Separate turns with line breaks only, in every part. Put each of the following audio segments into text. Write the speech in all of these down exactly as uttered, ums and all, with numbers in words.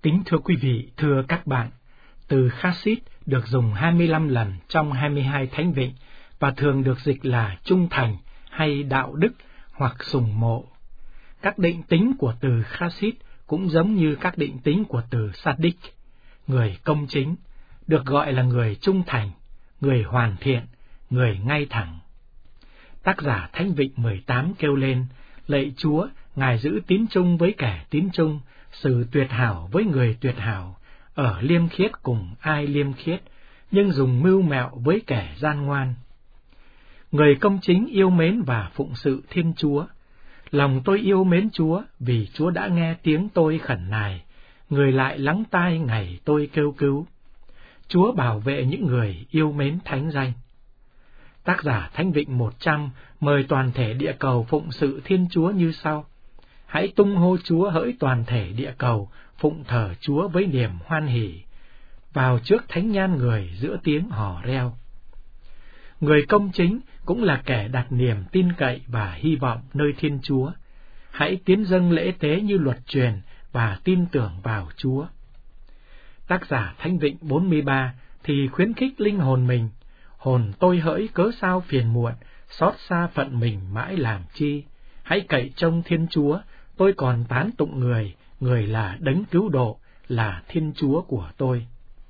Kính thưa quý vị, thưa các bạn, từ chassid được dùng hai mươi lăm lần trong hai mươi hai thánh vịnh và thường được dịch là trung thành hay đạo đức hoặc sùng mộ. Các định tính của từ chassid cũng giống như các định tính của từ sadik, người công chính, được gọi là người trung thành, người hoàn thiện, người ngay thẳng. Tác giả Thánh Vịnh mười tám kêu lên: lạy Chúa, Ngài giữ tín trung với kẻ tín trung, sự tuyệt hảo với người tuyệt hảo, ở liêm khiết cùng ai liêm khiết, nhưng dùng mưu mẹo với kẻ gian ngoan. Người công chính yêu mến và phụng sự Thiên Chúa. Lòng tôi yêu mến Chúa, vì Chúa đã nghe tiếng tôi khẩn nài, người lại lắng tai ngày tôi kêu cứu. Chúa bảo vệ những người yêu mến thánh danh. Tác giả Thánh Vịnh một trăm mời toàn thể địa cầu phụng sự Thiên Chúa như sau: hãy tung hô Chúa hỡi toàn thể địa cầu, phụng thờ Chúa với niềm hoan hỉ, vào trước thánh nhan người giữa tiếng hò reo. Người công chính cũng là kẻ đặt niềm tin cậy và hy vọng nơi Thiên Chúa. Hãy tiến dâng lễ tế như luật truyền và tin tưởng vào Chúa. Tác giả Thánh Vịnh bốn mươi ba thì khuyến khích linh hồn mình: hồn tôi hỡi cớ sao phiền muộn, xót xa phận mình mãi làm chi. Hãy cậy trông Thiên Chúa, tôi còn tán tụng người, người là đấng cứu độ, là Thiên Chúa của tôi.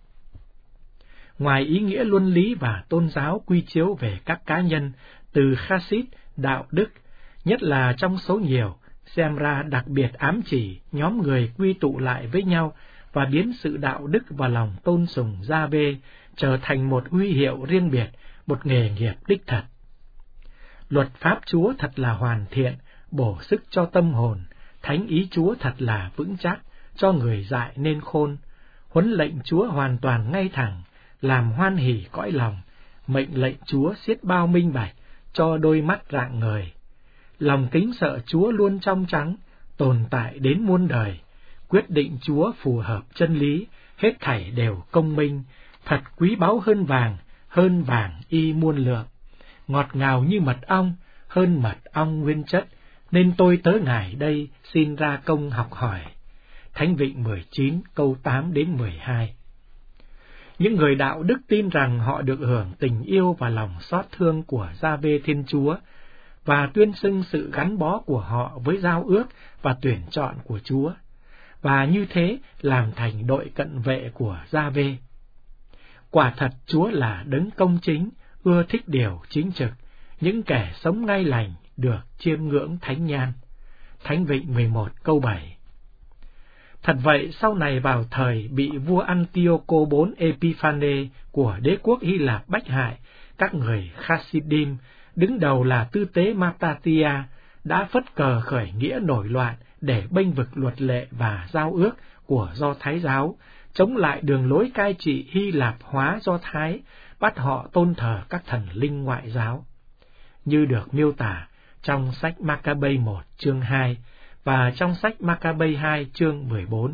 Ngoài ý nghĩa luân lý và tôn giáo quy chiếu về các cá nhân, từ chassid, đạo đức, nhất là trong số nhiều, xem ra đặc biệt ám chỉ nhóm người quy tụ lại với nhau và biến sự đạo đức và lòng tôn sùng Gia-vê trở thành một huy hiệu riêng biệt, một nghề nghiệp đích thật. Luật pháp Chúa thật là hoàn thiện, bổ sức cho tâm hồn, thánh ý Chúa thật là vững chắc, cho người dại nên khôn, huấn lệnh Chúa hoàn toàn ngay thẳng, làm hoan hỉ cõi lòng, mệnh lệnh Chúa xiết bao minh bạch, cho đôi mắt rạng ngời. Lòng kính sợ Chúa luôn trong trắng, tồn tại đến muôn đời, quyết định Chúa phù hợp chân lý, hết thảy đều công minh, thật quý báu hơn vàng, hơn vàng y muôn lượng, ngọt ngào như mật ong, hơn mật ong nguyên chất, nên tôi tớ Ngài đây xin ra công học hỏi. Thánh Vịnh mười chín câu tám đến mười hai. Những người đạo đức tin rằng họ được hưởng tình yêu và lòng xót thương của Gia-vê Thiên Chúa, và tuyên xưng sự gắn bó của họ với giao ước và tuyển chọn của Chúa, và như thế làm thành đội cận vệ của Gia-vê. Quả thật Chúa là đấng công chính, ưa thích điều chính trực, những kẻ sống ngay lành được chiêm ngưỡng thánh nhan. Thánh Vịnh mười một câu bảy. Thật vậy, sau này vào thời bị vua Antioco bốn Epiphane của đế quốc Hy Lạp bách hại, các người Chassidim, đứng đầu là tư tế Mattathias, đã phất cờ khởi nghĩa nổi loạn để bênh vực luật lệ và giao ước của Do Thái giáo, chống lại đường lối cai trị Hy Lạp hóa Do Thái, bắt họ tôn thờ các thần linh ngoại giáo, như được miêu tả trong sách Ma-ca-bê một chương hai và trong sách Ma-ca-bê hai chương mười bốn.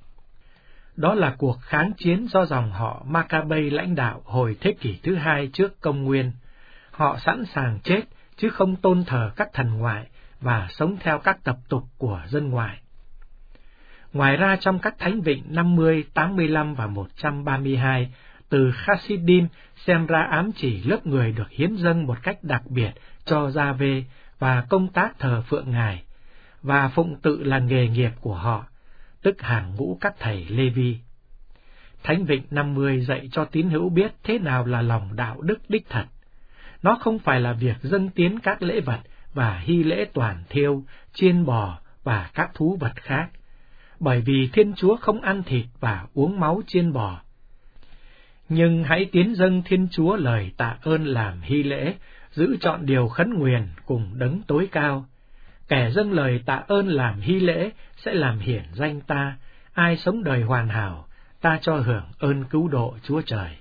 Đó là cuộc kháng chiến do dòng họ Ma-ca-bê lãnh đạo hồi thế kỷ thứ hai trước công nguyên. Họ sẵn sàng chết, chứ không tôn thờ các thần ngoại và sống theo các tập tục của dân ngoại. Ngoài ra, trong các thánh vịnh năm mươi, tám mươi lăm và một trăm ba mươi hai, từ Chassidim xem ra ám chỉ lớp người được hiến dâng một cách đặc biệt cho Gia-vê và công tác thờ phượng Ngài, và phụng tự là nghề nghiệp của họ, tức hàng ngũ các thầy Lê-vi. Thánh Vịnh năm mươi dạy cho tín hữu biết thế nào là lòng đạo đức đích thật. Nó không phải là việc dâng tiến các lễ vật và hy lễ toàn thiêu, chiên bò và các thú vật khác, bởi vì Thiên Chúa không ăn thịt và uống máu chiên bò. Nhưng hãy tiến dâng Thiên Chúa lời tạ ơn làm hy lễ, giữ trọn điều khấn nguyền cùng đấng tối cao. Kẻ dâng lời tạ ơn làm hy lễ sẽ làm hiển danh ta, ai sống đời hoàn hảo, ta cho hưởng ơn cứu độ Chúa Trời.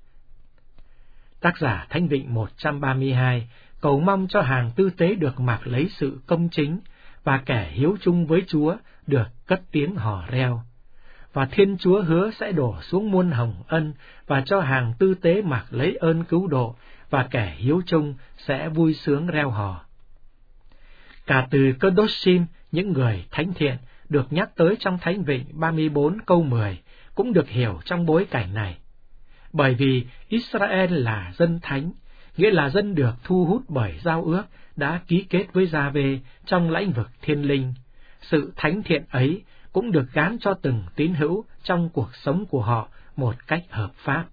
Tác giả Thánh Vịnh một trăm ba mươi hai cầu mong cho hàng tư tế được mặc lấy sự công chính, và kẻ hiếu chung với Chúa được cất tiếng hò reo. Và Thiên Chúa hứa sẽ đổ xuống muôn hồng ân, và cho hàng tư tế mặc lấy ơn cứu độ, và kẻ hiếu chung sẽ vui sướng reo hò. Cả từ Kedoshim, những người thánh thiện, được nhắc tới trong Thánh Vịnh ba mươi bốn câu mười cũng được hiểu trong bối cảnh này. Bởi vì Israel là dân thánh, nghĩa là dân được thu hút bởi giao ước đã ký kết với Gia-vê trong lãnh vực thiên linh. Sự thánh thiện ấy cũng được gán cho từng tín hữu trong cuộc sống của họ một cách hợp pháp.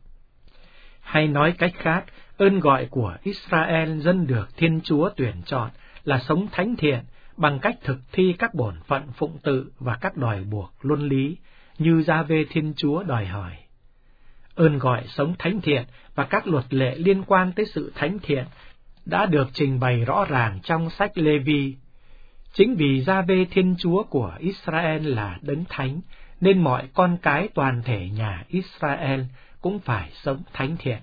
Hay nói cách khác, ơn gọi của Israel dân được Thiên Chúa tuyển chọn là sống thánh thiện bằng cách thực thi các bổn phận phụng tự và các đòi buộc luân lý như Gia-vê Thiên Chúa đòi hỏi. Ơn gọi sống thánh thiện và các luật lệ liên quan tới sự thánh thiện đã được trình bày rõ ràng trong sách Lê-vi. Chính vì Gia-vê Thiên Chúa của Israel là đấng thánh, nên mọi con cái toàn thể nhà Israel cũng phải sống thánh thiện.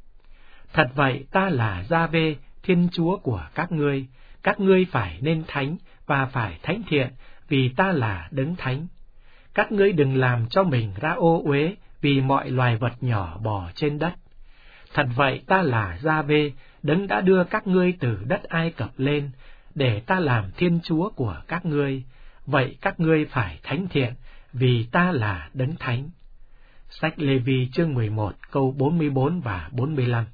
Thật vậy, ta là Gia-vê Thiên Chúa của các ngươi, các ngươi phải nên thánh và phải thánh thiện, vì ta là đấng thánh. Các ngươi đừng làm cho mình ra ô uế vì mọi loài vật nhỏ bò trên đất. Thật vậy, ta là Gia-vê, đấng đã đưa các ngươi từ đất Ai Cập lên, để ta làm Thiên Chúa của các ngươi. Vậy các ngươi phải thánh thiện, vì ta là đấng thánh. Sách Lê-vi chương mười một câu bốn mươi bốn và bốn mươi lăm.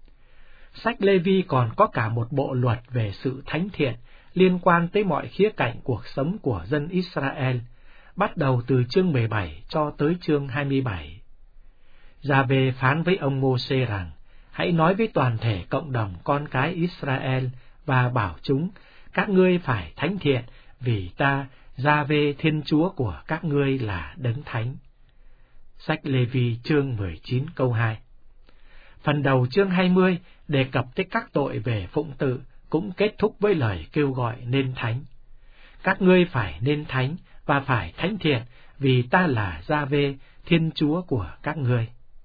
Sách Lê-vi còn có cả một bộ luật về sự thánh thiện liên quan tới mọi khía cạnh cuộc sống của dân Israel, bắt đầu từ chương mười bảy cho tới chương hai mươi bảy. Gia-vê phán với ông Mô-sê rằng, hãy nói với toàn thể cộng đồng con cái Israel và bảo chúng, các ngươi phải thánh thiện, vì ta, Gia-vê Thiên Chúa của các ngươi là đấng thánh. Sách Lê-vi chương mười chín câu hai. Phần đầu chương hai mươi đề cập tới các tội về phụng tự, cũng kết thúc với lời kêu gọi nên thánh. Các ngươi phải nên thánh và phải thánh thiện, vì ta là Gia-vê Thiên Chúa của các ngươi.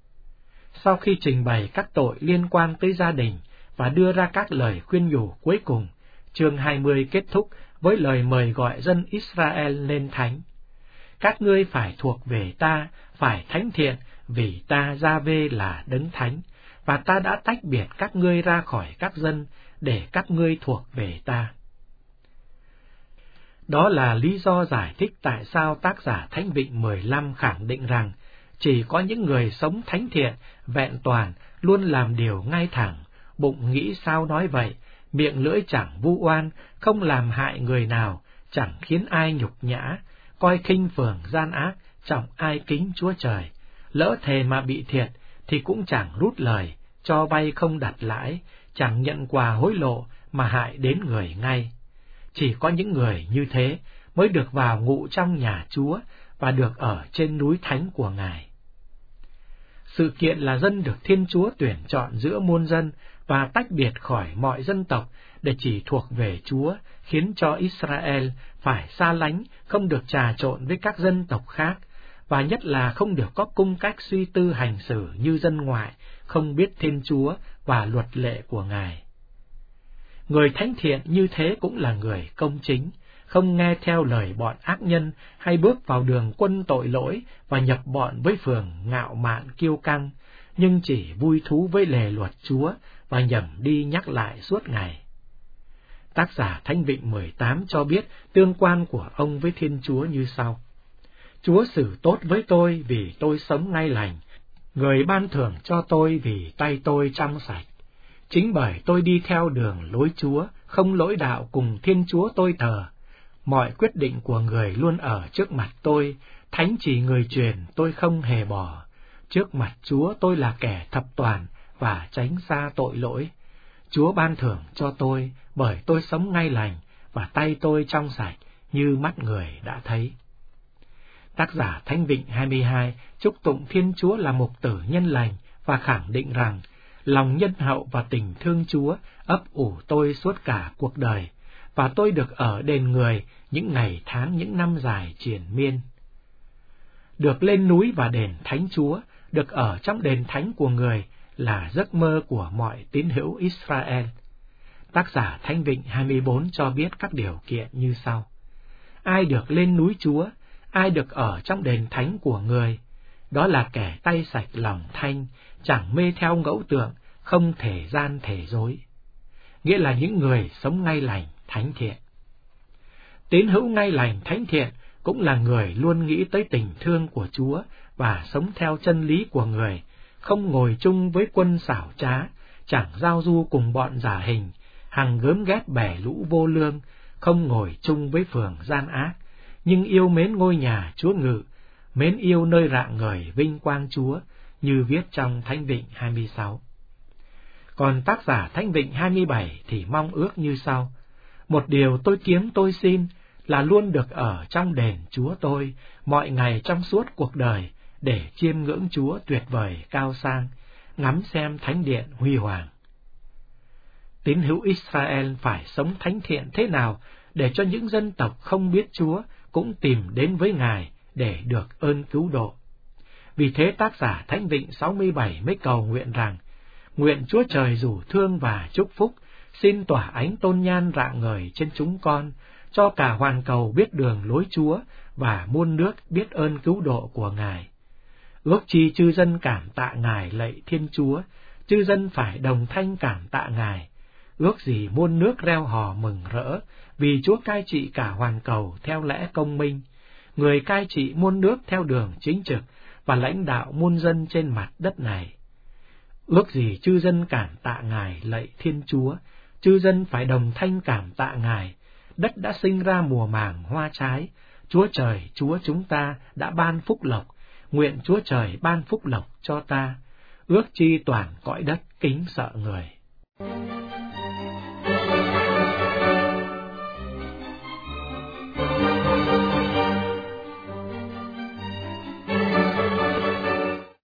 Sau khi trình bày các tội liên quan tới gia đình và đưa ra các lời khuyên nhủ cuối cùng, chương hai mươi kết thúc với lời mời gọi dân Israel nên thánh. Các ngươi phải thuộc về ta, phải thánh thiện, vì ta Gia-vê là đấng thánh, và ta đã tách biệt các ngươi ra khỏi các dân, để các ngươi thuộc về ta. Đó là lý do giải thích tại sao tác giả Thánh Vịnh mười lăm khẳng định rằng chỉ có những người sống thánh thiện, vẹn toàn, luôn làm điều ngay thẳng, bụng nghĩ sao nói vậy, miệng lưỡi chẳng vu oan, không làm hại người nào, chẳng khiến ai nhục nhã, coi khinh phường gian ác, trọng ai kính Chúa Trời. Lỡ thề mà bị thiệt, thì cũng chẳng rút lời, cho vay không đặt lãi, chẳng nhận quà hối lộ mà hại đến người ngay. Chỉ có những người như thế mới được vào ngụ trong nhà Chúa và được ở trên núi thánh của Ngài. Sự kiện là dân được Thiên Chúa tuyển chọn giữa muôn dân và tách biệt khỏi mọi dân tộc để chỉ thuộc về Chúa, khiến cho Israel phải xa lánh, không được trà trộn với các dân tộc khác, và nhất là không được có cung cách suy tư hành xử như dân ngoại, không biết Thiên Chúa và luật lệ của Ngài. Người thánh thiện như thế cũng là người công chính, không nghe theo lời bọn ác nhân hay bước vào đường quân tội lỗi và nhập bọn với phường ngạo mạn kiêu căng, nhưng chỉ vui thú với lề luật Chúa và nhẩm đi nhắc lại suốt ngày. Tác giả Thánh Vịnh mười tám cho biết tương quan của ông với Thiên Chúa như sau. Chúa xử tốt với tôi vì tôi sống ngay lành, người ban thưởng cho tôi vì tay tôi trong sạch. Chính bởi tôi đi theo đường lối Chúa, không lỗi đạo cùng Thiên Chúa tôi thờ. Mọi quyết định của người luôn ở trước mặt tôi, thánh chỉ người truyền tôi không hề bỏ. Trước mặt Chúa tôi là kẻ thập toàn và tránh xa tội lỗi. Chúa ban thưởng cho tôi bởi tôi sống ngay lành và tay tôi trong sạch như mắt người đã thấy. Tác giả Thánh Vịnh hai mươi hai chúc tụng Thiên Chúa là mục tử nhân lành và khẳng định rằng lòng nhân hậu và tình thương Chúa ấp ủ tôi suốt cả cuộc đời, và tôi được ở đền người những ngày tháng những năm dài triền miên. Được lên núi và đền Thánh Chúa, được ở trong đền thánh của người là giấc mơ của mọi tín hữu Israel. Tác giả Thánh Vịnh hai mươi bốn cho biết các điều kiện như sau. Ai được lên núi Chúa, ai được ở trong đền thánh của người, đó là kẻ tay sạch lòng thanh, chẳng mê theo ngẫu tượng, không thể gian thể dối. Nghĩa là những người sống ngay lành, thánh thiện. Tín hữu ngay lành, thánh thiện cũng là người luôn nghĩ tới tình thương của Chúa và sống theo chân lý của người, không ngồi chung với quân xảo trá, chẳng giao du cùng bọn giả hình, hằng gớm ghét bẻ lũ vô lương, không ngồi chung với phường gian ác, nhưng yêu mến ngôi nhà Chúa ngự, mến yêu nơi rạng ngời vinh quang Chúa, như viết trong Thánh Vịnh hai mươi sáu. Còn tác giả Thánh Vịnh hai mươi bảy thì mong ước như sau: một điều tôi kiếm tôi xin là luôn được ở trong đền Chúa tôi mọi ngày trong suốt cuộc đời, để chiêm ngưỡng Chúa tuyệt vời cao sang, ngắm xem thánh điện huy hoàng. Tín hữu Israel phải sống thánh thiện thế nào để cho những dân tộc không biết Chúa cũng tìm đến với Ngài để được ơn cứu độ. Vì thế tác giả Thánh Vịnh sáu mươi bảy mới cầu nguyện rằng: nguyện Chúa Trời rủ thương và chúc phúc, xin tỏa ánh tôn nhan rạng ngời trên chúng con, cho cả hoàn cầu biết đường lối Chúa và muôn nước biết ơn cứu độ của Ngài. Ước chi chư dân cảm tạ Ngài lạy Thiên Chúa, chư dân phải đồng thanh cảm tạ Ngài. Ước gì muôn nước reo hò mừng rỡ, vì Chúa cai trị cả hoàn cầu theo lẽ công minh, người cai trị muôn nước theo đường chính trực và lãnh đạo muôn dân trên mặt đất này. Ước gì chư dân cảm tạ Ngài lạy Thiên Chúa, chư dân phải đồng thanh cảm tạ Ngài. Đất đã sinh ra mùa màng hoa trái, Chúa Trời, Chúa chúng ta đã ban phúc lộc, nguyện Chúa Trời ban phúc lộc cho ta. Ước chi toàn cõi đất kính sợ người.